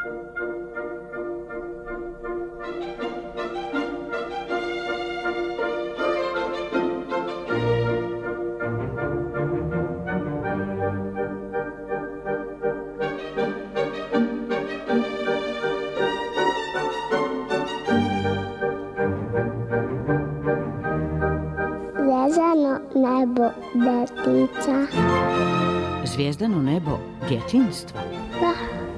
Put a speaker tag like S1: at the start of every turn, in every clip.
S1: Zvezdano nebo detica.
S2: Zvijezdano nebo djetinjstva?
S1: Da.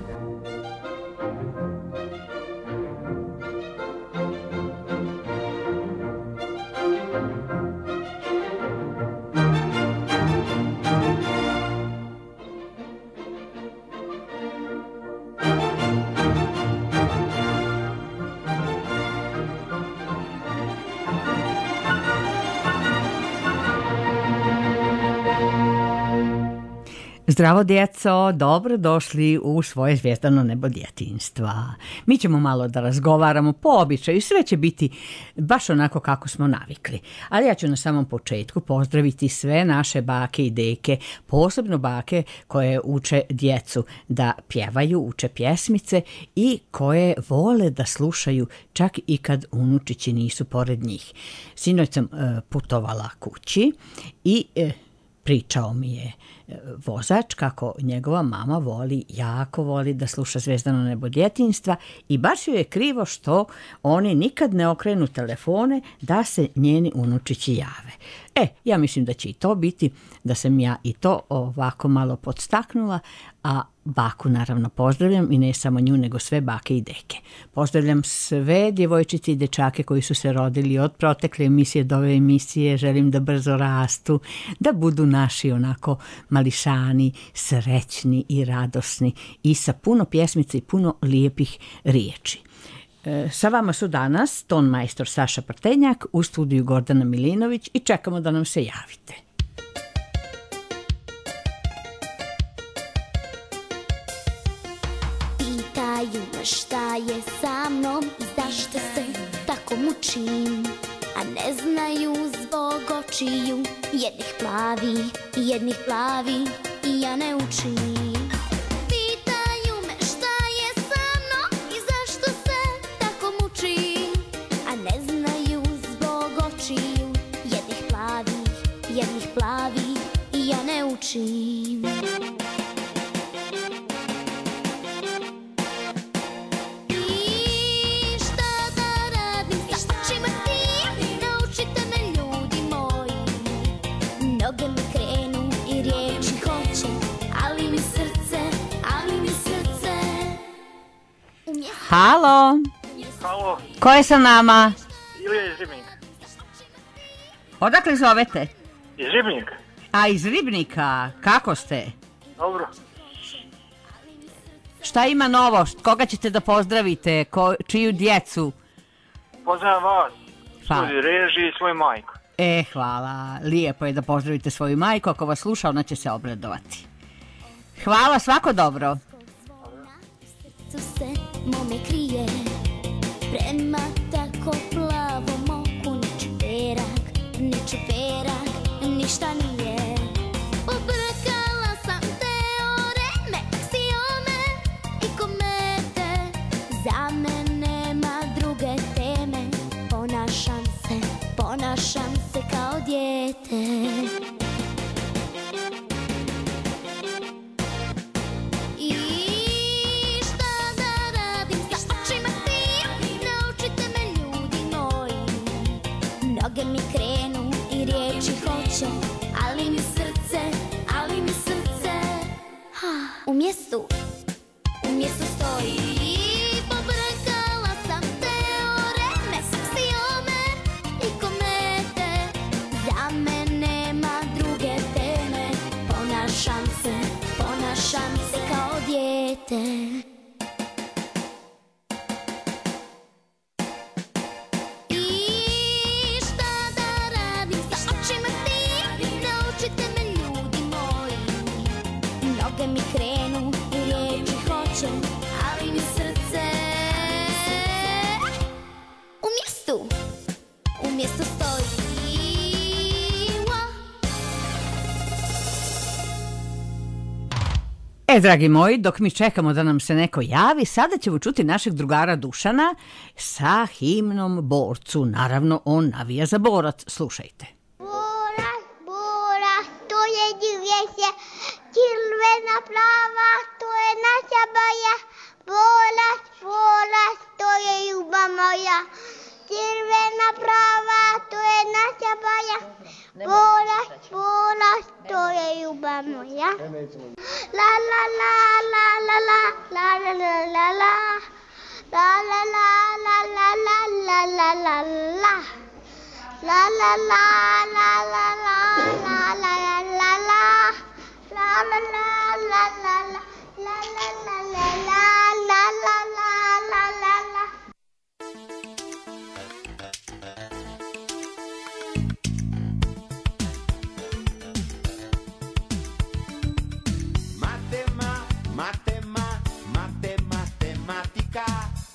S2: Zdravo djeco, dobro došli u svoje zvijezdano nebo djetinjstva. Mi ćemo malo da razgovaramo po običaju, sve će biti baš onako kako smo navikli. Ali ja ću na samom početku pozdraviti sve naše bake i deke, posebno bake koje uče djecu da pjevaju, uče pjesmice i koje vole da slušaju čak i kad unučići nisu pored njih. Sinoć sam putovala kući i pričao mi je vozač kako njegova mama jako voli da sluša Zvijezdano nebo djetinjstva i baš joj je krivo što oni nikad ne okrenu telefone da se njeni unučići jave. Ja mislim da će i to biti, da sam ja i to ovako malo podstaknula, a baku naravno pozdravljam i ne samo nju nego sve bake i deke. Pozdravljam sve djevojčice i dečake koji su se rodili od protekle emisije do ove emisije, želim da brzo rastu, da budu naši onako mališani, srećni i radosni i sa puno pjesmica i puno lijepih riječi. Sa vama su danas ton majstor Saša Prtenjak, u studiju Gordana Milinović i čekamo da nam se javite.
S3: Pitaju me šta je sa mnom i zašto se tako mučim, a ne znaju zbog očiju, jednih plavi i ja ne učim. Pitaju me šta je sa mnom i zašto se tako mučim, a ne znaju zbog očiju, jednih plavi i ja ne učim. Noge mi krenu i riječi hoće, ali mi srce
S2: Halo?
S4: Halo,
S2: Ko je sa nama?
S4: Ilija iz Ribnika.
S2: Odakle zovete?
S4: Iz Ribnika.
S2: A iz Ribnika, kako ste?
S4: Dobro.
S2: Šta ima novo? Koga ćete da pozdravite? Čiju djecu?
S4: Pozdravljam vas,
S2: Hvala.
S4: svoj režiji i svoju majku.
S2: Hvala. Lijepo je da pozdravite svoju majku. Ako vas sluša, ona će se obradovati. Hvala, svako dobro.
S3: se mome krije, prema tako plavom oku ni čuperak, ništa nije. Pobrkala sam teoreme, aksiome i komete, za mene nema druge teme, ponašam se kao dijete. Noge mi krenu i riječi hoće, ali mi srce umjesto stoji. Pobrkala sam teoreme, aksiome i komete, za mene nema druge teme, ponašam se kao dijete. Noge mi krenu i riječi hoće, ali mi
S2: Dragi moji, dok mi čekamo da nam se neko javi, sada ćemo čuti našeg drugara Dušana sa himnom Borcu. Naravno, on navija za borac. Slušajte.
S1: Borac, borac, to je divljenje, crvena plava, to je naša boja. Borac, borac, to je ljubav moja. Crvena plava, to je naša boja. Borac, borac, to je ljubav moja. La la la la la la la la la la la. La la la la la la la la la la. La la la la la la la la la la la. La la la la la la la la la la la la la la la.
S5: Matematika.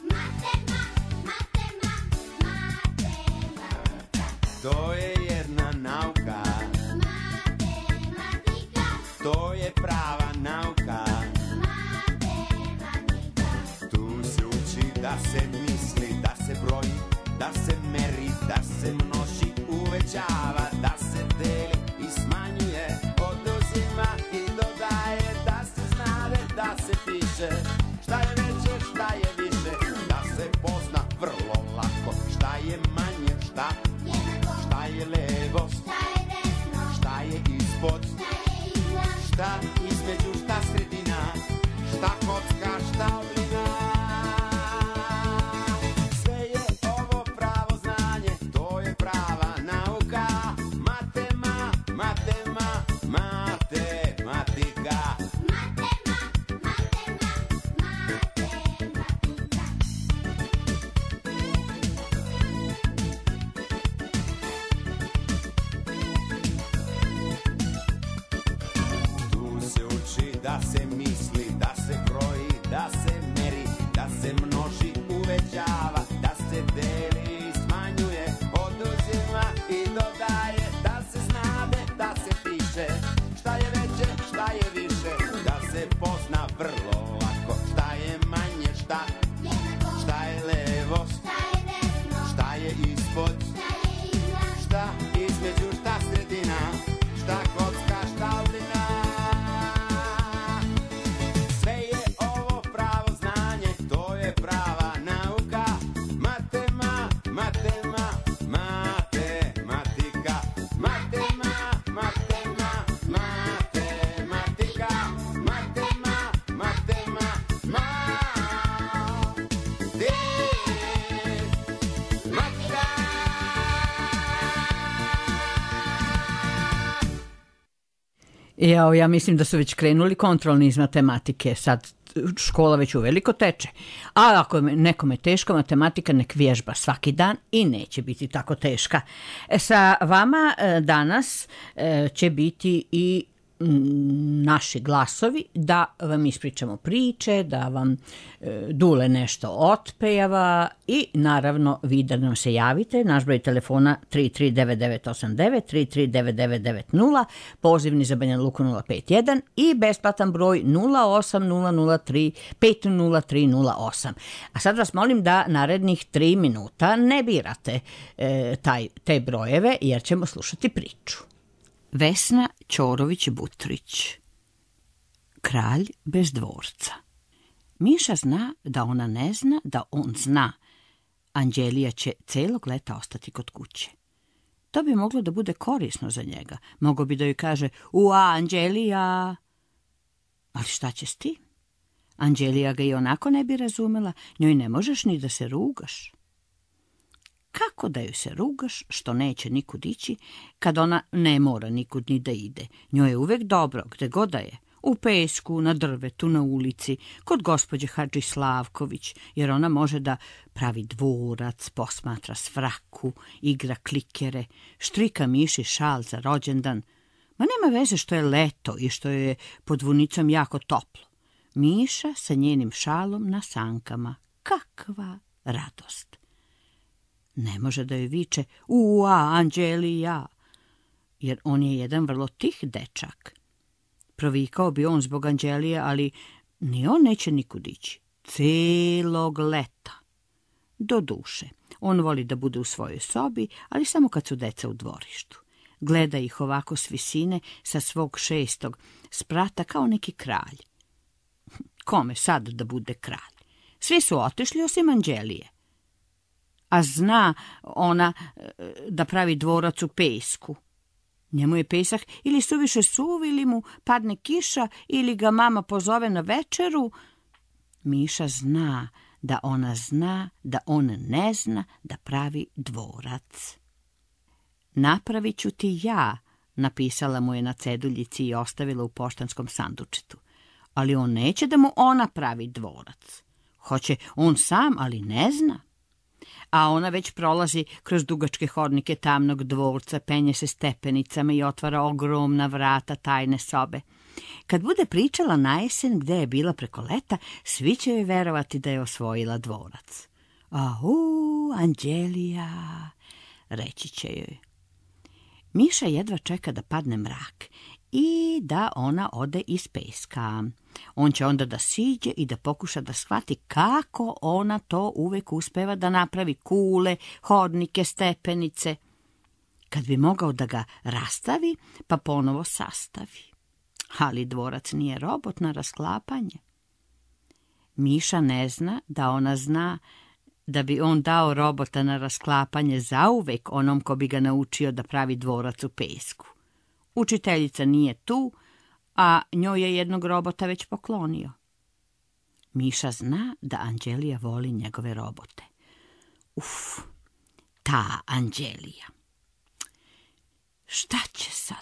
S5: To je jedna nauka. Matematika. To je prava nauka. Matematika. Tu se uči da se misli, da se broji, da se meri, da se množi, uvećava, da se deli i smanjuje, oduzima i dodaje, da se znade, da se piše. Šta je veće, šta je više, da se pozna vrlo lako. Šta je manje, šta je levo, šta je ispod, šta između, šta sredina, šta kocka, šta oblina. Sve je ovo pravo znanje, to je prava nauka. Matematika. Da se misli, da se broji, da se meri, da se množi, uvećava, da se deli i smanjuje, oduzima i dodaje, da se znade, da se piše. Šta je veće, šta je više, da se pozna vrlo lako. Šta je manje, šta je levo, šta je ispod, šta između, šta sredina, šta kocka, šta oblina.
S2: Ja mislim da su već krenuli kontrolni iz matematike, sad škola već uveliko teče. A ako je nekome teška matematika, nek vježba svaki dan i neće biti tako teška. Sa vama danas će biti i naši glasovi, da vam ispričamo priče, da vam Dule nešto otpejava i naravno vi da nam se javite. Naš broj telefona 339989, 339990, pozivni za Banja Luku 051 i besplatan broj 080350308. A sad vas molim da narednih 3 minuta ne birate te brojeve jer ćemo slušati priču. Vesna Ćorović-Butrić, Kralj bez dvorca. Miša zna da ona ne zna da on zna. Anđelija će celog leta ostati kod kuće. To bi moglo da bude korisno za njega. Mogao bi da joj kaže: "Ua, Anđelija!" Ali šta će s tim? Anđelija ga i onako ne bi razumela. Njoj ne možeš ni da se rugaš. Kako da joj se rugaš što neće nikud ići, kad ona ne mora nikud ni da ide? Njoj je uvek dobro, gde god da je. U pesku, na drvetu, na ulici, kod gospođe Hadži Slavković, jer ona može da pravi dvorac, posmatra svraku, igra klikere, štrika miši šal za rođendan. Ma nema veze što je leto i što je pod vunicom jako toplo. Miša sa njenim šalom na sankama. Kakva radost! Ne može da joj viče: "Ua, Anđelija!" jer on je jedan vrlo tih dečak. Provikao bi on zbog Anđelije, ali ni on neće nikud ići. Celog leta. Do duše, on voli da bude u svojoj sobi, ali samo kad su deca u dvorištu. Gleda ih ovako s visine, sa svog 6. sprata kao neki kralj. Kome sad da bude kralj? Svi su otišli osim Anđelije. A zna ona da pravi dvorac u pesku. Njemu je pesak ili suviše suv, ili mu padne kiša, ili ga mama pozove na večeru. Miša zna da ona zna da on ne zna da pravi dvorac. Napravit ću ti ja, napisala mu je na ceduljici i ostavila u poštanskom sandučetu. Ali on neće da mu ona pravi dvorac. Hoće on sam, ali ne zna. A ona već prolazi kroz dugačke hodnike tamnog dvorca, penje se stepenicama i otvara ogromna vrata tajne sobe. Kad bude pričala na jesen gde je bila preko leta, svi će joj verovati da je osvojila dvorac. Ahu, Anđelija, reći će joj. Miša jedva čeka da padne mrak i da ona ode iz peska. On će onda da siđe i da pokuša da shvati kako ona to uvek uspeva da napravi kule, hodnike, stepenice. Kad bi mogao da ga rastavi, pa ponovo sastavi. Ali dvorac nije robot na rasklapanje. Miša ne zna da ona zna da bi on dao robota na rasklapanje zauvek onom ko bi ga naučio da pravi dvorac u pesku. Učiteljica nije tu, a njoj je jednog robota već poklonio. Miša zna da Anđelija voli njegove robote. Uf, ta Anđelija. Šta će sad?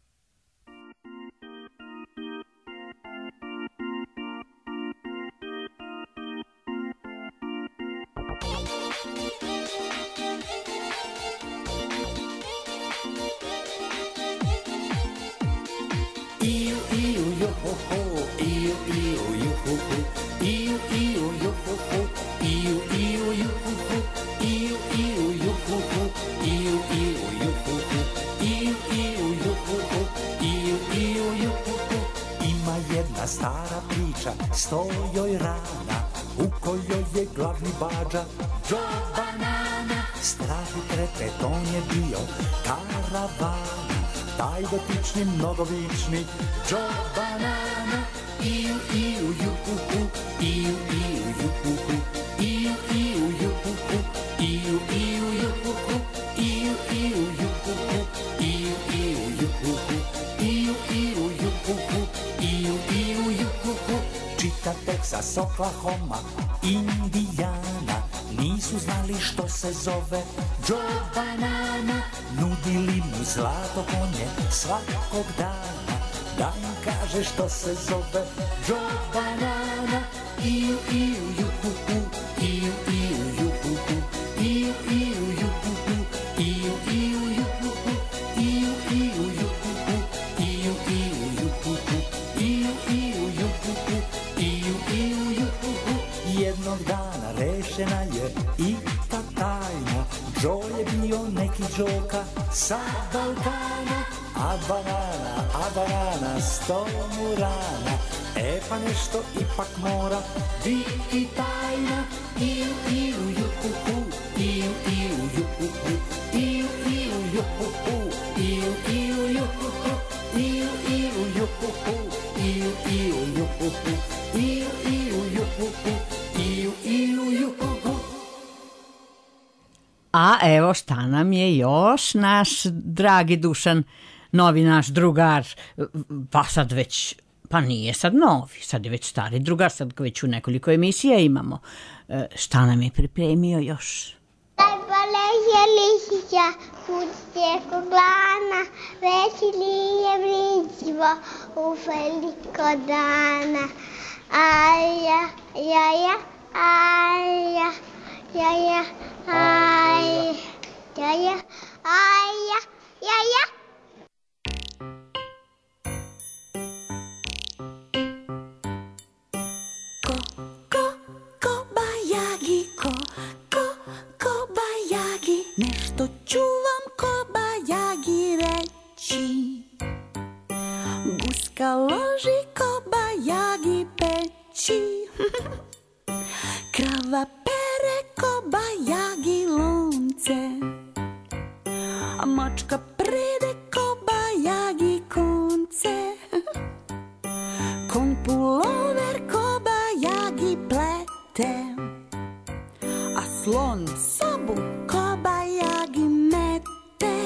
S6: Ima jedna stara priča, sto joj rana, u kojoj je glavni bađa Joe Banana. Strah i trepet on je bio karavana, taj dotični mnogovični Joe Banana. Iu, iu, juhuhu, iu, iu, juhuhu, iu, iu, juhuhu, iu, iu, juhuhu, iu, iu, juhuhu, iu, iu, juhuhu, iu, iu, juhuhu, iu, iu, juhuhu. Čita Texas, Oklahoma, Indijana, nisu znali što se zove Joe Banana. Nudili mu zlato konje svakog dana, da im kaže što se zove Joe Banana. Iu, iu, juhuhu, iu, iu, juhuhu, iu, iu, juhuhu, iu, iu, juhuhu, iu, iu, juhuhu, iu, iu, juhuhu, iu, iu, juhuhu, iu, iu, juhuhu. Jednog dana rešena je i ta tajna, Joe je bio neki Đoka sa Balkana. A banana, sto mu rana, e pa nešto ipak mora biti tajna. Iu, iu, juhuhu, iu, iu, juhuhu, iu, iu, juhuhu, iu, iu, juhuhu, iu, iu, juhuhu, iu, iu, juhuhu, iu, iu, juhuhu, iu, iu, juhuhu.
S2: A evo šta nam je još naš dragi Dušan, novi naš drugar, pa sad već, pa nije sad novi, sad je već stari drugar, sad ga već u nekoliko emisija imamo. Šta nam je pripremio još?
S1: Najbolje je lišća, put tijeko glana, veselije vriđivo u veliko dana. Aja, jaja, aja, jaja, aja, jaja, aja, jaja.
S7: Nešto ću vam ko bajagi reći. Guska krava pere kobajagi lonce, a mačka prede kobajagi konce. Konj pulover kobajagi plete, a slon sobu kobajagi mete.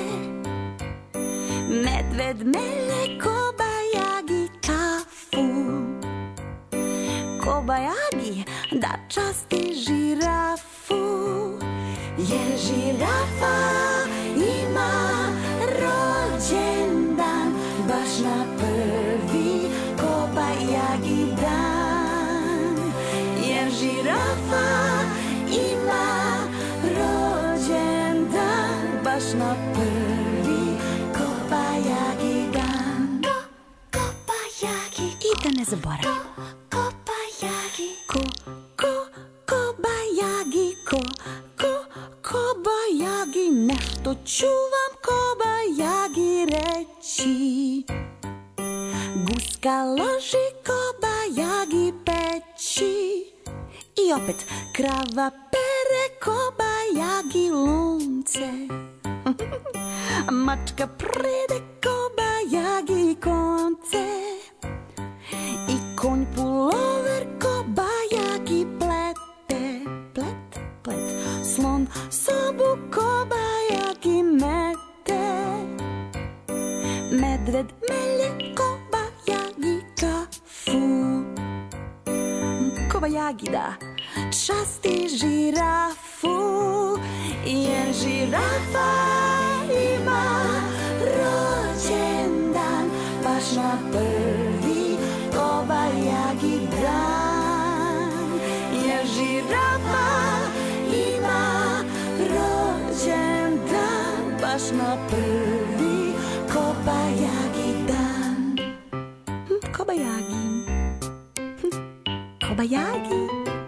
S7: Medved melje kobajagi kafu, kobajagi da časti žirafu. Jer žirafa ima rođendan baš na prvi kobajagi dan. Jer žirafa ima rođendan baš na prvi kobajagi dan. Kobajagi. I da ne zaboravimo. Kobajagi, nešto ću vam kobajagi reći. Guska loži kobajagi peći. I opet krava pere kobajagi lunce. Mačka prede kobajagi konce. I konj pulover kobajagi plete. Plet, slon sobu kobajagi mete. Medved melje kobajagi kafu. Kobajagi da časti žirafu. Jer žirafa ima rođendan baš na prvi kobajagi dan. Jer žirafa ima rođendan baš na prvi kobajagi dan. Kobajagi. Kobajagi.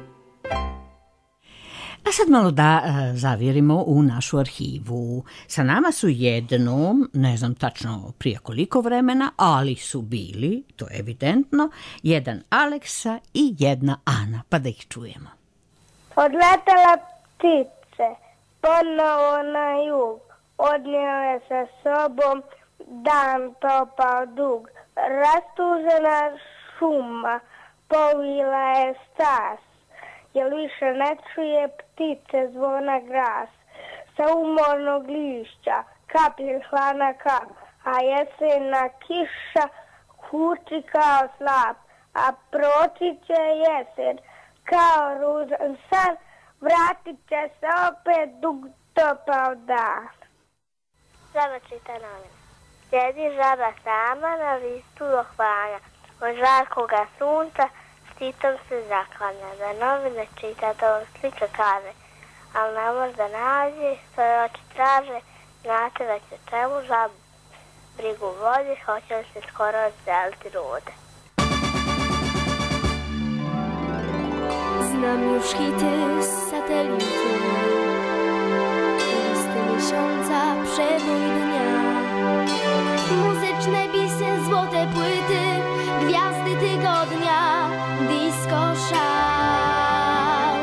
S2: A sad malo da zavirimo u našu arhivu. Sa nama su jednom, ne znam tačno prije koliko vremena, ali su bili, to je evidentno, jedan Aleksa i jedna Ana, pa da ih čujemo.
S1: Odletela ptice, ponovo na jug, odnijele sa sobom dan topao dug. Rastužena šuma povila je stas, jer više ne čuje ptice zvona glas. Sa umornog lišća kaplje hladna kap, a jesenna kiša huči kao slap. A proći će jesen kao ružan san, vratit će se opet dug topao dan. Žaba čita novine. Sjedi žaba sama na listu ohvanja, od žarkoga sunca štitom se zaklanja. Da novine čita, to vam slika kaže, ali ne može da nađe, svoje oči traže, znate da će čemu žabu brigu vodi, hoće li se skoro odseliti rode.
S3: Znam już hity satelity, listy miesiąca, przebój dnia, muzyczne bisy, złote płyty, gwiazdy tygodnia, disco szał.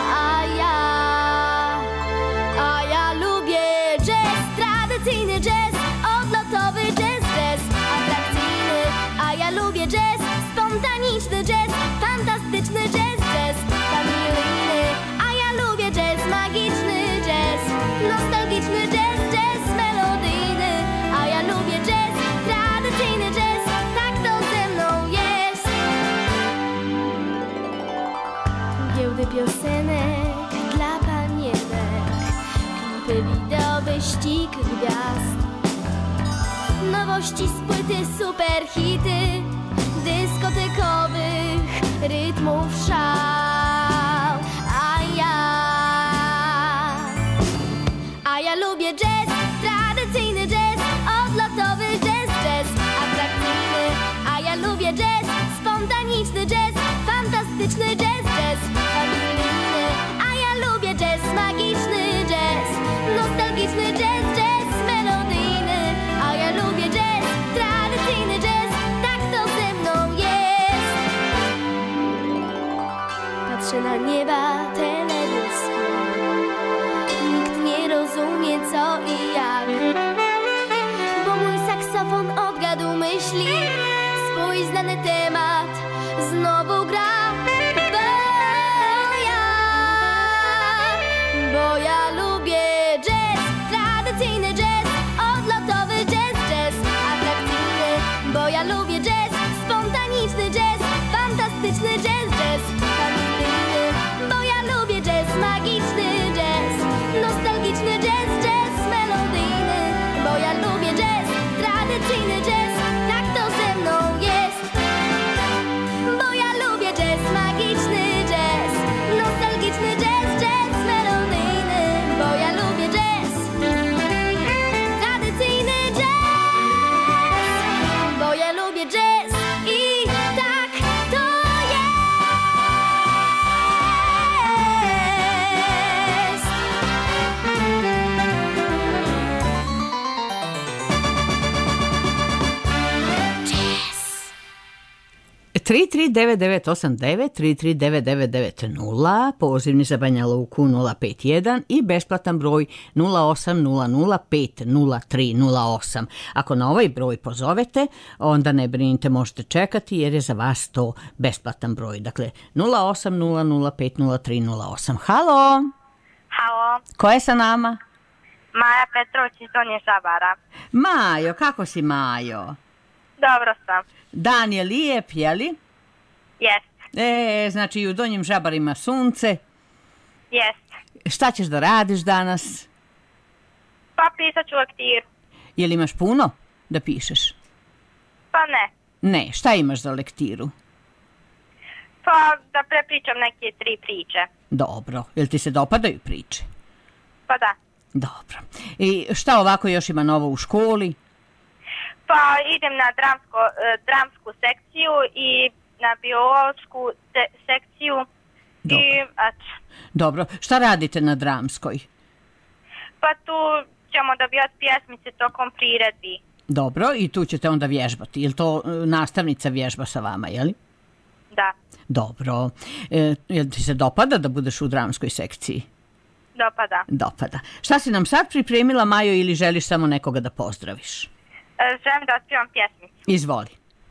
S3: A ja lubię jazz, tradycyjny jazz, odlotowy jazz, jazz atrakcyjny. A ja lubię jazz, spontaniczny jazz, fantastyczny jazz, jazz familijny. A ja lubię jazz, magiczny jazz, nostalgiczny jazz, jazz melodyjny. A ja lubię jazz, tradycyjny jazz, tak to ze mną jest. Giełdy piosenek dla panienek, klipy wideo, wyścig gwiazd, nowości z płyty, superhity, dyskotekowych rytmów szał. A ja lubię jazz, tradycyjny jazz, odlotowy jazz, jazz atrakcyjny. A ja lubię jazz, spontaniczny jazz, fantastyczny jazz, jazz familijny. A ja lubię jazz, magiczny jazz, nostalgiczny jazz, jazz melodyjny. A ja lubię jazz, tradycyjny jazz, tak to ze mną jest. nieba te niebieskie. Nikt nie rozumie co i jak, bo mój saksofon odgadł myśli. Swój znany temat znowu gra. Bo ja lubię jazz, tradycyjny jazz, odlotowy jazz, atrakcyjny. Bo ja lubię jazz, spontaniczny jazz, fantastyczny jazz, familijny. Bo ja lubię jazz, magiczny jazz, nostalgiczny jazz, melodyjny. Bo ja lubię jazz, tradycyjny jazz, tak to ze mną jest. Bo ja lubię jazz, magiczny jazz, nostalgiczny jazz, melodyjny. Bo ja lubię jazz, tradycyjny jazz. Bo ja lubię jazz i tak to jest.
S2: 3399989, 3399990, pozivni za Banja Luku 051 i besplatan broj 0800500308. Ako na ovaj broj pozovete, onda ne brinite, možete čekati jer je za vas to besplatan broj. Dakle, 0800500308. Halo?
S8: Halo,
S2: Ko je sa nama?
S8: Maja Petrović iz Donje Žabara.
S2: Majo, kako si Majo?
S8: Dobro sam.
S2: Dan je lijep, jeli?
S8: Jest,
S2: Znači i u Donjim Žabarima sunce.
S8: jest.
S2: Šta ćeš da radiš danas?
S8: Pa pisat ću lektiru.
S2: Jel imaš puno da pišeš?
S8: Pa ne.
S2: Ne, šta imaš za lektiru?
S8: Pa da prepričam neke 3 priče.
S2: Dobro, jel ti se dopadaju priče?
S8: Pa da.
S2: Dobro. I šta ovako još ima novo u školi?
S8: Pa idem na dramsku sekciju i na biološku sekciju.
S2: Dobro.
S8: I eto.
S2: Dobro, šta radite na dramskoj?
S8: Pa tu ćemo dobivati pjesmice tokom priredbi.
S2: Dobro, i tu ćete onda vježbati. Jel to nastavnica vježba sa vama, jeli?
S8: Da,
S2: Dobro. Jel ti se dopada da budeš u dramskoj sekciji?
S8: dopada.
S2: Dopada. Šta si nam sad pripremila, Majo, ili želiš samo nekoga da pozdraviš?
S8: Želim da otpivam pjesmicu.
S2: Izvoli.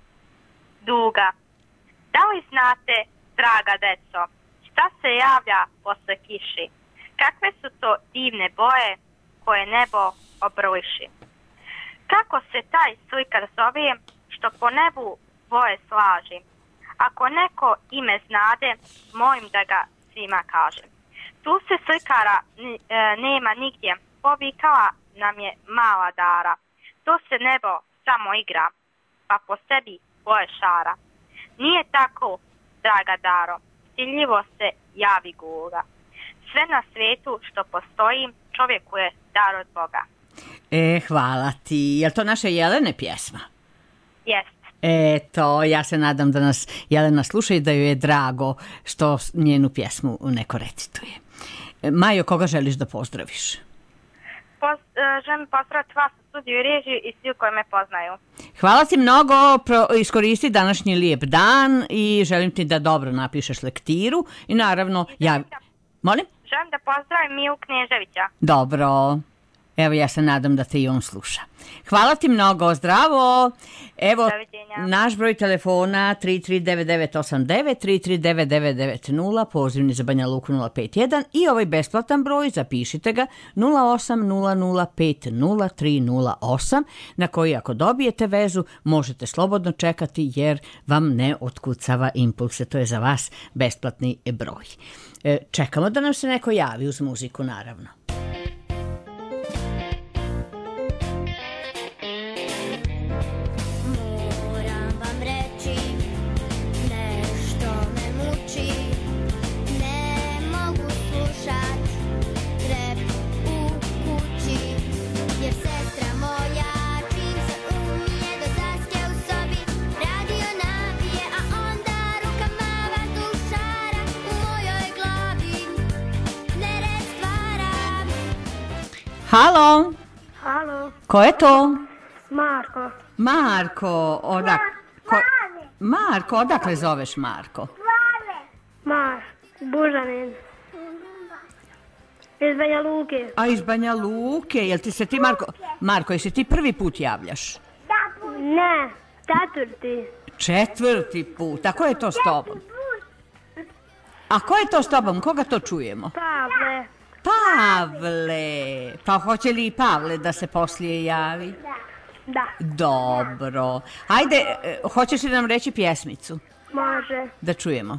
S8: Duga. Da li znate, draga deco, šta se javlja posle kiši? Kakve su to divne boje koje nebo obrliši? Kako se taj slikar zove što po nebu boje slaži? Ako neko ime znade, molim da ga svima kažem. Tu se slikara nema nigdje, povikala nam je mala Dara. To se nebo samo igra, pa po sebi boje šara. Nije tako, draga Daro, stidljivo se javi guga. Sve na svijetu što postoji, čovjeku je dar od Boga.
S2: Hvala ti. Je li to naša Jelene pjesma?
S8: Jest.
S2: Eto, ja se nadam da nas Jelena sluša i da joj je drago što njenu pjesmu neko recituje. Majo, koga želiš da pozdraviš?
S8: Želim pozdraviti vas u studiju i režiju i svi koji me poznaju.
S2: Hvala ti mnogo, iskoristi današnji lijep dan i želim ti da dobro napišeš lektiru i naravno Molim?
S8: Želim da pozdravim Miju Kneževića.
S2: Dobro. Evo, ja se nadam da te i on sluša. Hvala ti mnogo, zdravo. Evo, naš broj telefona 3399989, 3399990, pozivni za Banja Luku 051 i ovaj besplatan broj, zapišite ga, 0800500308, na koji ako dobijete vezu možete slobodno čekati jer vam ne otkucava impulse. To je za vas besplatni broj. Čekamo da nam se neko javi uz muziku, naravno. Halo?
S9: Halo?
S2: Ko je to?
S9: Marko.
S2: Marko, Marko, odakle zoveš Marko?
S9: Bužanin. Iz Banja Luke.
S2: A iz Banja Luke, jel ti se ti, Marko, jesi ti prvi put javljaš?
S9: Ne, četvrti.
S2: Četvrti put, a ko je to s tobom? A ko je to s tobom, koga to čujemo?
S9: Pavle.
S2: Pavle, pa hoće li i Pavle da se poslije javi?
S9: Da.
S2: Dobro, ajde, hoćeš li nam reći pjesmicu?
S9: Može.
S2: Da čujemo.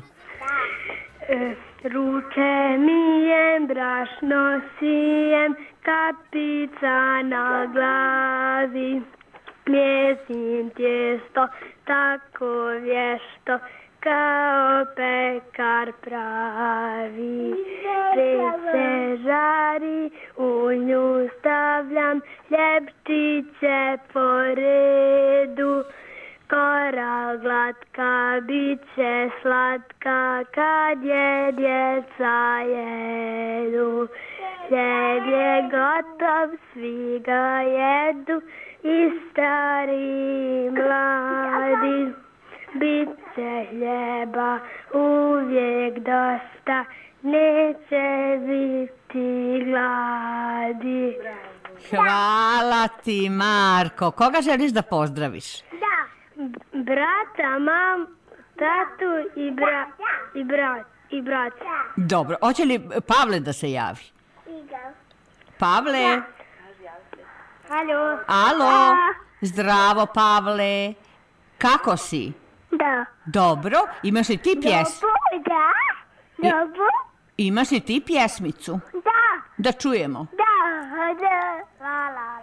S9: Ruke mijem, brašno sijem, kapica na glavi. Mjesim tijesto tako vješto, kao pekar pravi. Pred se žari, u nju stavljam ljepčiće po redu. Kora glatka, bit će slatka, kad je djeca jedu. Hljeb je gotov, svi ga jedu, i stari i mladi. Bit će hljeba uvijek dosta, neće biti gladi.
S2: Hvala ti, Marko. Koga želiš da pozdraviš?
S9: Brata, mam, tatu i brat.
S2: Dobro, hoće li Pavle da se javi? Pavle?
S9: Alo.
S2: Alo, zdravo Pavle. Kako si?
S9: Da.
S2: Dobro, imaš li ti pjesmu?
S9: Dobro.
S2: Imaš li ti pjesmicu?
S9: Da.
S2: Da čujemo.
S9: Da. La, la, la.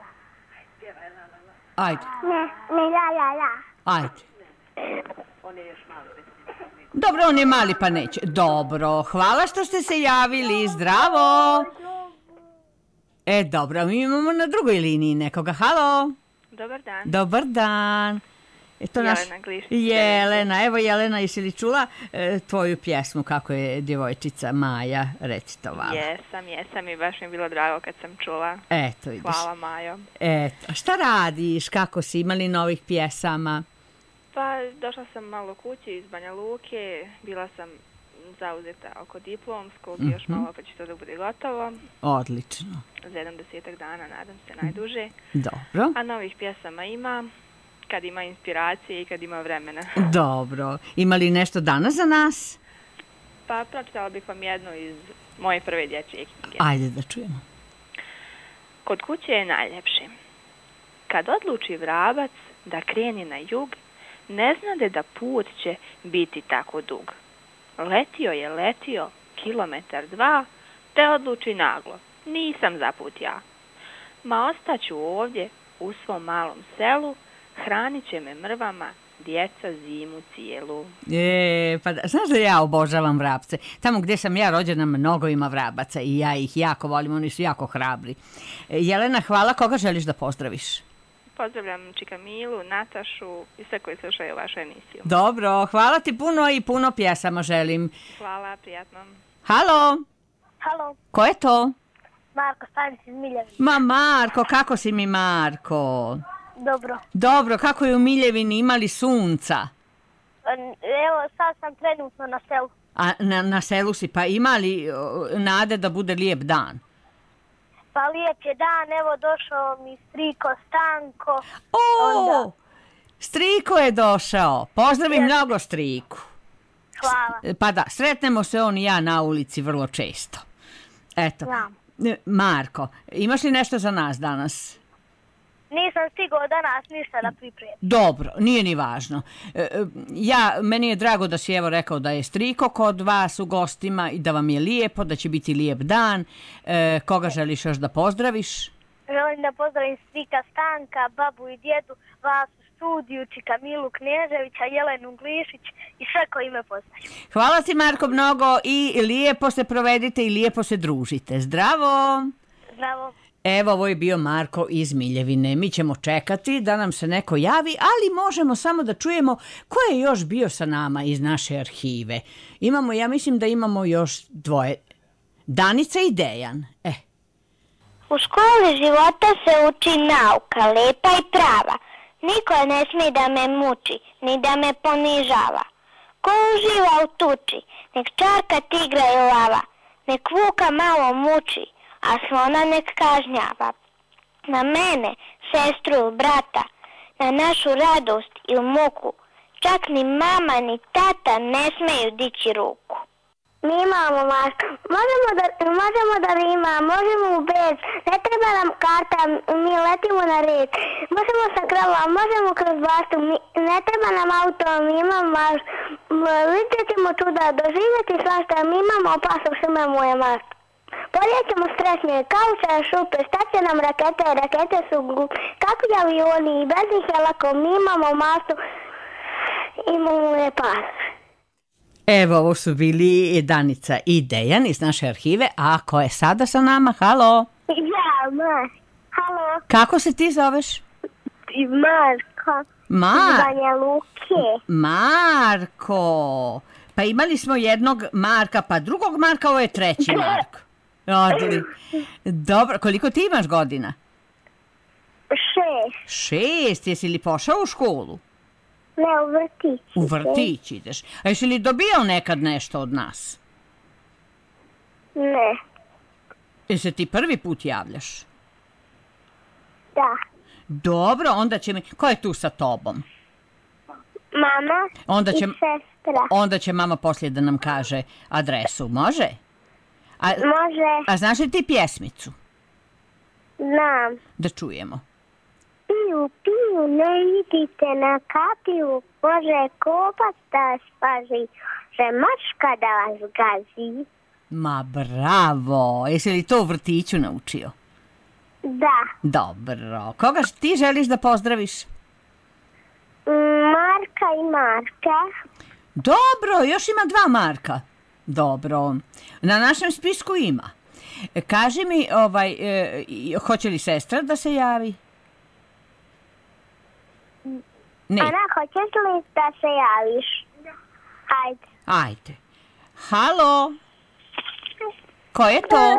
S2: Ajde.
S9: Ne, la, la, la.
S2: Ajde. Dobro, on je mali pa neće. Dobro, hvala što ste se javili, zdravo. Dobro, mi imamo na drugoj liniji nekoga, halo.
S8: Dobar dan.
S2: Dobar dan.
S8: Jelena Glišić.
S2: Jelena, evo Jelena, jesi li čula tvoju pjesmu kako je djevojčica Maja recitovala?
S8: Jesam i baš mi je bilo drago kad sam čula.
S2: Eto, vidiš.
S8: Hvala Majo.
S2: Eto, šta radiš, kako si, imali novih pjesama?
S8: Pa došla sam malo kući iz Banja Luke, bila sam zauzeta oko diplomskog, još malo pa će to da bude gotovo.
S2: Odlično.
S8: Za 10 dana, nadam se, najduže.
S2: Dobro.
S8: A novih pjesama ima, kad ima inspiracije i kad ima vremena.
S2: Dobro. Ima li nešto danas za nas?
S8: Pa pročitala bih vam jednu iz moje prve dječje knjige.
S2: Ajde da čujemo.
S8: Kod kuće je najljepše. Kad odluči vrabac da kreni na jug, ne znade da put će biti tako dug. Letio, kilometar 2, te odluči naglo, nisam za put ja. Ma ostaću ovdje, u svom malom selu, hranit će me mrvama djeca zimu cijelu.
S2: Pa znaš da ja obožavam vrapce. Tamo gdje sam ja rođena mnogo ima vrabaca i ja ih jako volim, oni su jako hrabri. Jelena, hvala, koga želiš da pozdraviš?
S8: Pozdravljam Čika Milu, Natašu i sve koji slušaju vašu emisiju.
S2: Dobro, hvala ti puno i puno pjesama želim.
S8: Hvala, prijatno.
S2: Halo?
S9: Halo.
S2: Ko je to?
S9: Marko Stanić iz Miljevine.
S2: Ma Marko, kako si mi Marko?
S9: Dobro.
S2: Dobro, kako je u Miljevini, imali sunca?
S9: Evo, sad sam trenutno na selu.
S2: A na selu si, pa ima li nade da bude lijep dan?
S9: Pa lijep je dan, evo došao mi striko Stanko.
S2: O, striko je došao. Pozdravim mnogo striku.
S9: Hvala.
S2: Pa da, sretnemo se on i ja na ulici vrlo često. Eto.
S9: Znam.
S2: Marko, imaš li nešto za nas danas?
S9: Nisam stigao danas ništa da pripremim.
S2: Dobro, nije ni važno. Meni je drago da si evo rekao da je striko kod vas u gostima i da vam je lijepo, da će biti lijep dan. Koga želiš još da pozdraviš?
S9: Želim da pozdravim strika Stanka, babu i djedu, vas u studiju, Čika Milu Kneževića, Jelenu Glišić i sve koji me poznaju.
S2: Hvala ti Marko mnogo i lijepo se provedite i lijepo se družite. Zdravo!
S9: Zdravo!
S2: Evo, ovo je bio Marko iz Miljevine. Mi ćemo čekati da nam se neko javi, ali možemo samo da čujemo ko je još bio sa nama iz naše arhive. Ja mislim da imamo još dvoje. Danica i Dejan.
S1: U školi života se uči nauka, lepa i prava. Niko ne smije da me muči, ni da me ponižava.
S9: Ko uživa u tuči, nek čarka tigra i lava, nek vuka malo muči, a slona nek kažnjava. Na mene, sestru i brata, na našu radost i muku, čak ni mama ni tata ne smeju dići ruku. Mi imamo masku, možemo da rima, možemo u bez, ne treba nam karta, mi letimo na red. Možemo sa krava, možemo kroz baštu, ne treba nam auto, mi imamo masku. Vidjet ćemo čuda, doživjeti svašta, mi imamo opasno šume moje masku. Podjet ćemo stresnje, kauče, šupe, šta će nam rakete su glupe, kakvi avioni i bez njih je lako, mi imamo masku, imamo je pas.
S2: Evo, ovo su bili Danica i Dejan iz naše arhive. A ko je sada sa nama? Halo?
S9: Ja, halo.
S2: Kako se ti zoveš?
S9: Marko. Banja Luke.
S2: Marko. Pa imali smo jednog Marka, pa drugog Marka, ovo je treći Marko. Dobro, koliko ti imaš godina?
S9: 6.
S2: 6, jesi li pošao u školu?
S9: Ne, u vrtić.
S2: U vrtić ideš. A jesi li dobijao nekad nešto od nas?
S9: Ne.
S2: Jesi ti prvi put javljaš?
S9: Da.
S2: Dobro, onda će mi... Ko je tu sa tobom?
S9: Mama i sestra.
S2: Onda će mama poslije da nam kaže adresu, može?
S9: Može.
S2: A znaš li ti pjesmicu?
S9: Znam.
S2: Da čujemo.
S9: Piju, piju, ne idite na kapiju, može kopac da spazi, že mačka da vas gazi.
S2: Ma bravo, jesi li to u vrtiću naučio?
S9: Da.
S2: Dobro, koga ti želiš da pozdraviš?
S9: Marka i Marka.
S2: Dobro, još ima 2 Marka. Dobro, na našem spisku ima. Kaži mi, hoće li sestra da se javi? Ne.
S9: Ana, hoćeš li da se javiš? Ajde.
S2: Ajde. Halo? Ko je to?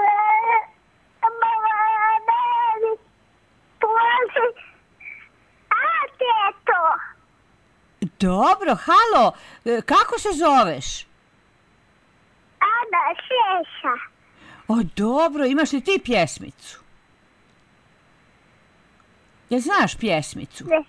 S2: Dobro, halo. Kako se zoveš?
S9: Ana, Šeša.
S2: O, dobro, imaš li ti pjesmicu? Jel znaš pjesmicu?
S9: Da.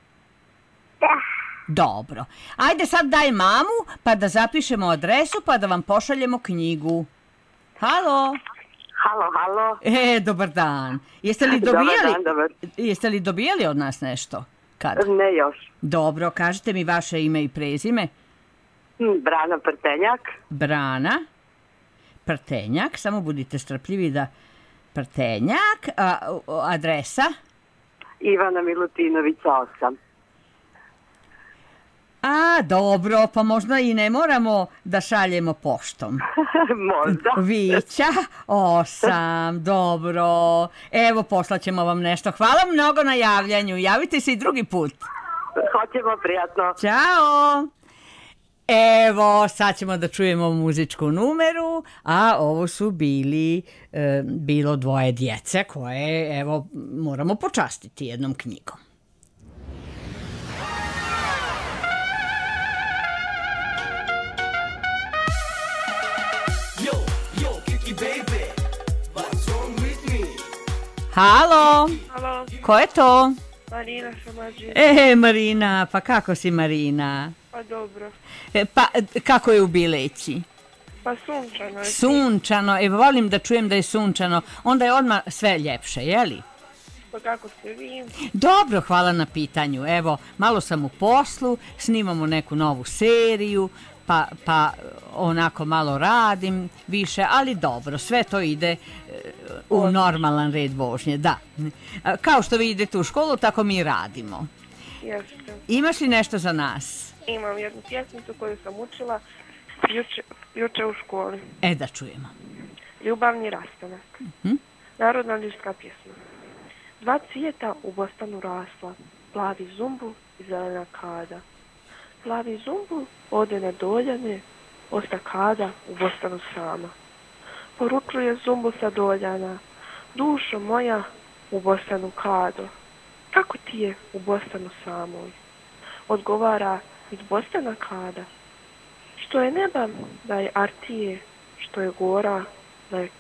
S2: Dobro. Ajde sad daj mamu, pa da zapišemo adresu, pa da vam pošaljemo knjigu. Halo?
S10: Halo.
S2: Dobar dan. Jeste li dobijali od nas nešto? Kada?
S10: Ne još.
S2: Dobro, kažite mi vaše ime i prezime.
S10: Brana Prtenjak.
S2: Brana Prtenjak, samo budite strpljivi da... Prtenjak, adresa?
S10: Ivana Milutinovića 8.
S2: A, dobro, pa možda i ne moramo da šaljemo poštom.
S10: Možda.
S2: Vića 8, dobro. Evo, poslaćemo vam nešto. Hvala mnogo na javljanju. Javite se i drugi put.
S10: Hoćemo, prijatno.
S2: Ćao. Evo, sad ćemo da čujemo muzičku numeru, a ovo su bilo 2 djece koje, evo, moramo počastiti jednom knjigom. Halo?
S11: Halo.
S2: Ko je to?
S11: Marina Šamađi.
S2: Marina, pa kako si Marina?
S11: Pa dobro.
S2: Pa kako je u Bileći?
S11: Pa sunčano je.
S2: Sunčano, volim da čujem da je sunčano, onda je odmah sve ljepše, jeli?
S11: Pa kako ste vi?
S2: Dobro, hvala na pitanju. Evo, malo sam u poslu, snimamo neku novu seriju, pa onako malo radim više, ali dobro, sve to ide u normalan red vožnje, da. Kao što vi idete u školu, tako mi radimo.
S11: Jeste.
S2: Imaš li nešto za nas?
S11: Imam jednu pjesmicu koju sam učila juče u školi.
S2: Da čujemo.
S11: Ljubavni rastanak. Narodna ljudska pjesma. 2 cvijeta u bostanu rasla, plavi zumbul i zelena kada. Plavi zumbul ode na doljane, osta kada u bostanu sama. Poručuje zumbul sa doljana, dušo moja u bostanu kado. Kako ti je u bostanu samoj? Odgovara iz bostana kada. Što je neba, da je Artije, što je gora, da je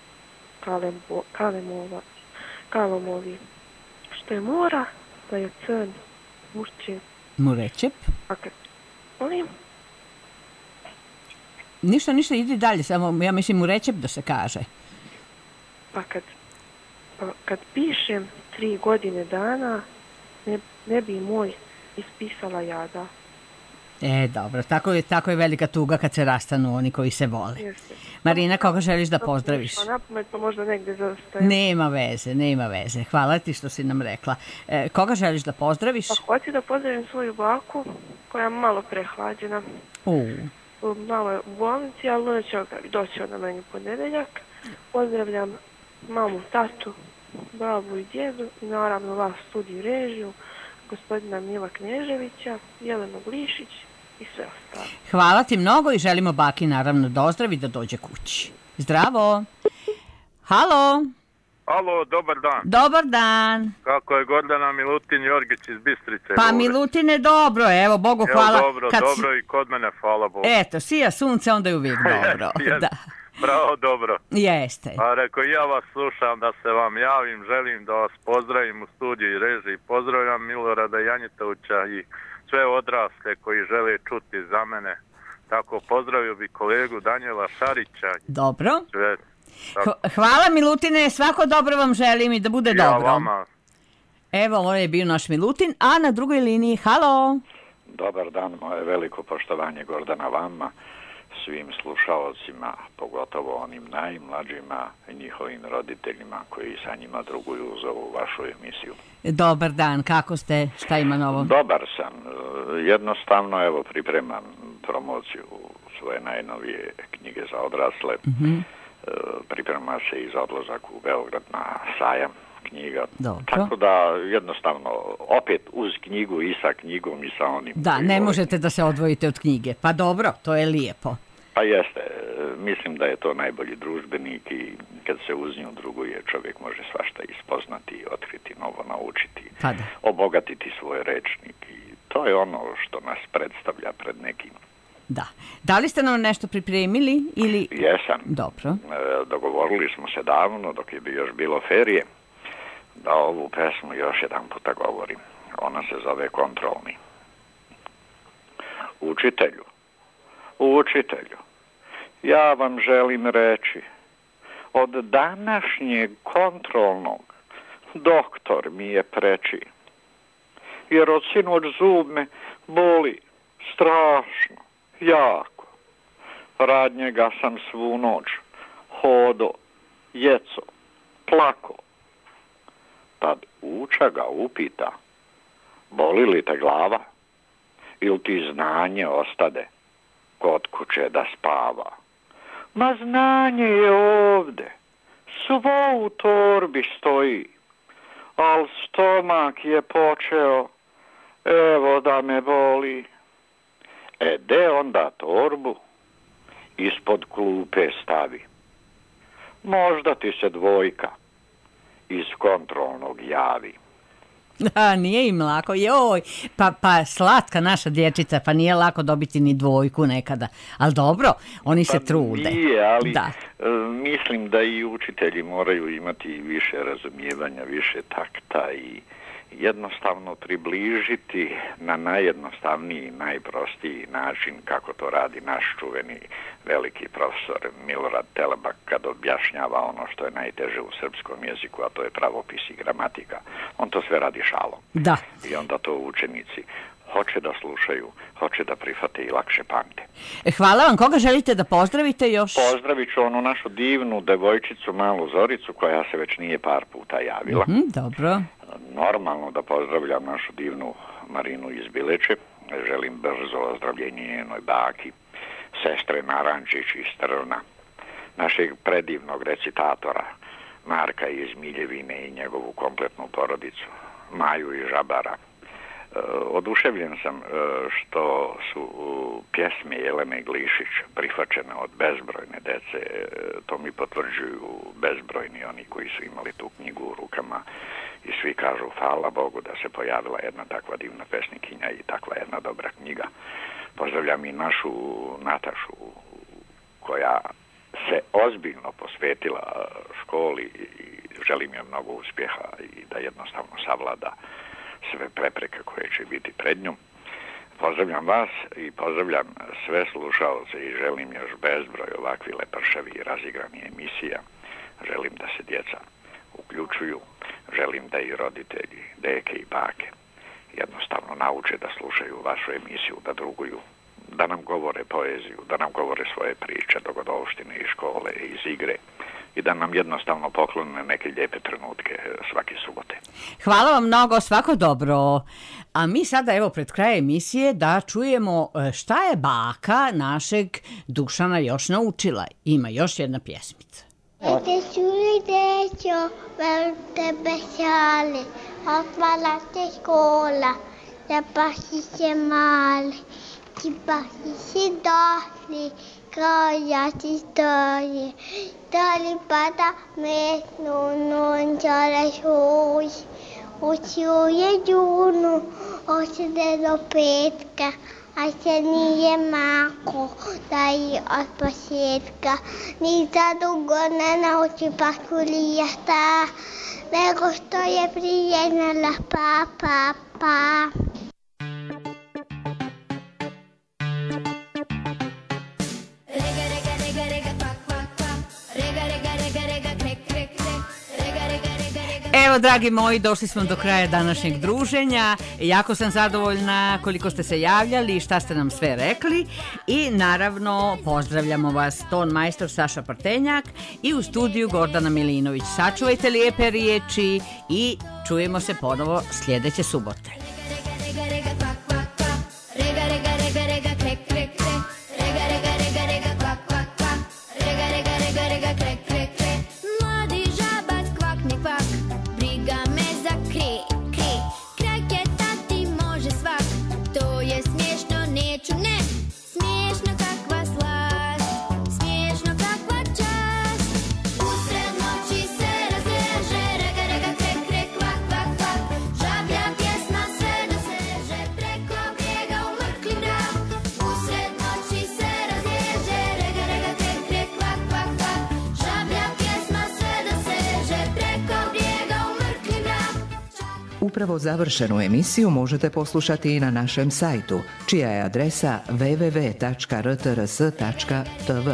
S11: Kalomovi, što je mora, da je crn, Murčin.
S2: Murečep.
S11: A kad, molim?
S2: Ništa, idi dalje, samo ja mislim Murečep da se kaže.
S11: Pa kad pišem 3 godine dana, ne bi moj ispisala jada.
S2: Dobro, tako je velika tuga kad se rastanu oni koji se vole.
S11: Jeste.
S2: Marina, koga želiš da pozdraviš?
S11: Napamet, pa možda negdje zastajem.
S2: Nema veze. Hvala ti što si nam rekla. Koga želiš da pozdraviš?
S11: Pa hoću da pozdravim svoju baku, koja je malo prehlađena. Malo je u bolnici, ali doći ona meni ponedeljak. Pozdravljam mamu, tatu, babu i djedu i naravno vas studiju režiju, gospodina Mila Kneževića, Jelenu Glišić i sve ostalo.
S2: Hvala ti mnogo i želimo baki naravno da ozdravi da dođe kući. Zdravo! Halo!
S12: Alo, dobar dan.
S2: Dobar dan.
S12: Kako je Gordana Milutin Jorgić iz Bistrice?
S2: Pa Milutine, dobro, evo, Bogu hvala.
S12: Dobro i kod mene, hvala Bogu.
S2: Eto, sija sunce, onda je uvijek dobro. Da.
S12: Bravo, dobro.
S2: Jeste.
S12: A rekao, ja vas slušam da se vam javim, želim da vas pozdravim u studiju i režiji. Pozdravljam Milorada Janjetovića i sve odrasle koji žele čuti za mene. Tako, pozdravio bi kolegu Danijela Šarića.
S2: Dobro.
S12: Sve.
S2: Hvala Milutine, svako dobro vam želim i da bude dobro.
S12: Vama.
S2: Evo, ovo je bio naš Milutin, a na drugoj liniji, halo.
S13: Dobar dan, moje veliko poštovanje Gordana vama, svim slušaocima, pogotovo onim najmlađima i njihovim roditeljima koji sa njima druguju uz ovu vašu emisiju.
S2: Dobar dan, kako ste, šta ima novo?
S13: Dobar sam, jednostavno evo pripremam promociju svoje najnovije knjige za odrasle. Priprema se i za odlazak u Beograd na sajam knjiga.
S2: Dobro.
S13: Tako da jednostavno opet uz knjigu i sa knjigom i sa onim...
S2: Da, ne možete da se odvojite od knjige. Pa dobro, to je lijepo.
S13: Pa jeste, mislim da je to najbolji družbenik i kad se uz nju druguje čovjek može svašta ispoznati, otkriti novo, naučiti, obogatiti svoj rečnik i to je ono što nas predstavlja pred nekim.
S2: Da. Da li ste nam nešto pripremili ili...
S13: Jesam.
S2: Dobro.
S13: Dogovorili smo se davno, dok je još bilo ferije, da ovu pesmu još jedan puta govorim. Ona se zove Kontrolni. Učitelju, ja vam želim reći, od današnjeg kontrolnog doktor mi je preči, jer od sinoć zub me boli strašno, jako. Rad njega sam svu noć hodo, jeco, plako. Tad uča ga upita, boli li te glava, ili ti znanje ostade kod kuće da spava. Ma znanje je ovde, svo u torbi stoji, al stomak je počeo, evo da me boli. De onda torbu ispod klupe stavi. Možda ti se dvojka iz kontrolnog javi.
S2: Nije im lako, joj, pa slatka naša dječica, pa nije lako dobiti ni dvojku nekada, ali dobro, oni se trude.
S13: Nije, ali mislim da i učitelji moraju imati više razumijevanja, više takta i jednostavno približiti na najjednostavniji, najprostiji način kako to radi naš čuveni veliki profesor Milorad Telebak kad objašnjava ono što je najteže u srpskom jeziku, a to je pravopis i gramatika. On to sve radi šalom.
S2: Da.
S13: I onda to učenici hoće da slušaju, hoće da prihvate i lakše pamte.
S2: Hvala vam. Koga želite da pozdravite još?
S13: Pozdravit ću onu našu divnu devojčicu, malu Zoricu, koja se već nije par puta javila.
S2: Dobro.
S13: Normalno da pozdravljam našu divnu Marinu iz Bileče. Želim brzo ozdravljenje njenoj baki, sestre Narančić iz Trvna, našeg predivnog recitatora Marka iz Miljevine i njegovu kompletnu porodicu, Maju iz Žabara. Oduševljen sam što su pjesme Jelene Glišić prihvaćene od bezbrojne dece. To mi potvrđuju bezbrojni oni koji su imali tu knjigu u rukama i svi kažu hvala Bogu da se pojavila jedna takva divna pesnikinja i takva jedna dobra knjiga. Pozdravljam i našu Natašu koja se ozbiljno posvetila školi i želim joj mnogo uspjeha i da jednostavno savlada sve prepreke koje će biti pred njom. Pozdravljam vas i pozdravljam sve slušalce i želim još bezbroj ovakvi lepršavi i razigrani emisija. Želim da se djeca uključuju, želim da i roditelji, deke i bake jednostavno nauče da slušaju vašu emisiju, da druguju, da nam govore poeziju, da nam govore svoje priče, dogodovštine iz škole, iz igre i da nam jednostavno poklone neke lijepe trenutke svake subote.
S2: Hvala vam mnogo, svako dobro. A mi sada evo pred kraj emisije da čujemo šta je baka našeg Dušana još naučila. Ima još jedna pjesmica.
S1: Te čuli dećo, velte besjali, otvala te škola, da pasiće mali, ti pasići dosli, kao ja ti stoji, da li pada mesnu nončara šuj, učio je džunu, osjede do petka, a se nije mako da i od početka, ni za dugo ne nauči pakulijata, nego što je prije znala pa.
S2: Evo, dragi moji, došli smo do kraja današnjeg druženja. Jako sam zadovoljna koliko ste se javljali i šta ste nam sve rekli. I naravno, pozdravljamo vas ton majstor Saša Partenjak i u studiju Gordana Milinović. Sačuvajte lijepe riječi i čujemo se ponovo sljedeće subote.
S14: Upravo završenu emisiju možete poslušati i na našem sajtu, čija je adresa www.rtrs.tv.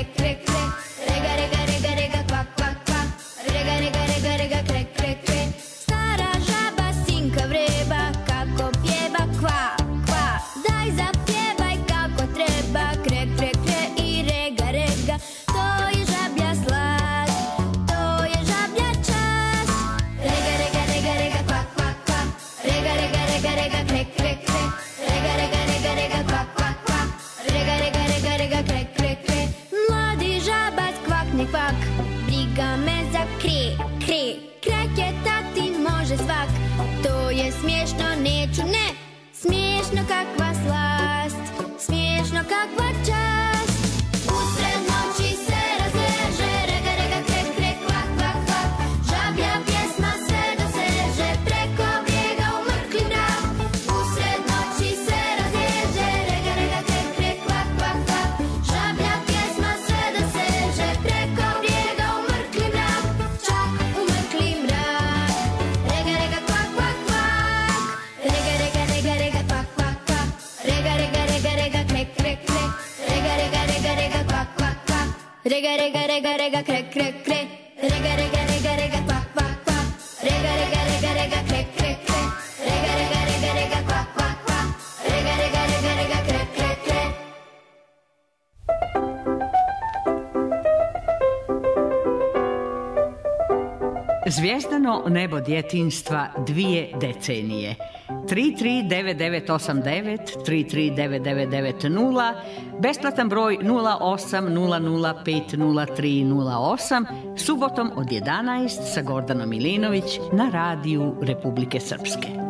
S3: Rega, rega, rega, rega, krek, krek, krek. Rega, rega, rega, rega, kvak, kvak, kvak. Rega, rega, rega, rega, krek, krek, krek. Rega, rega, rega, rega, kvak, kvak, kvak. Rega, rega, rega, rega, krek, krek, krek.
S2: Zvijezdano nebo djetinjstva 2 decenije. 339989, 339990, besplatan broj 0800503008, subotom od 11 sa Gordanom Milinović na radiju Republike Srpske.